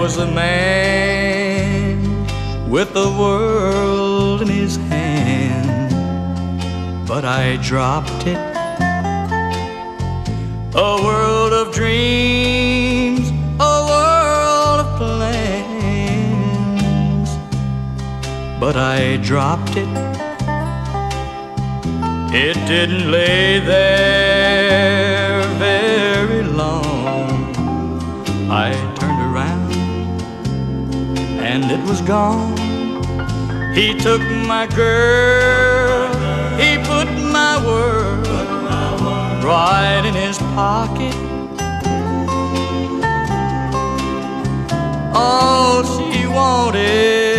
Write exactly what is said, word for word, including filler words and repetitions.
was a man with the world in his hand, but I dropped it. A world of dreams, a world of plans, but I dropped it. It didn't lay there very long. I turned around and it was gone. He took my girl, he put my world right in his pocket. All she wanted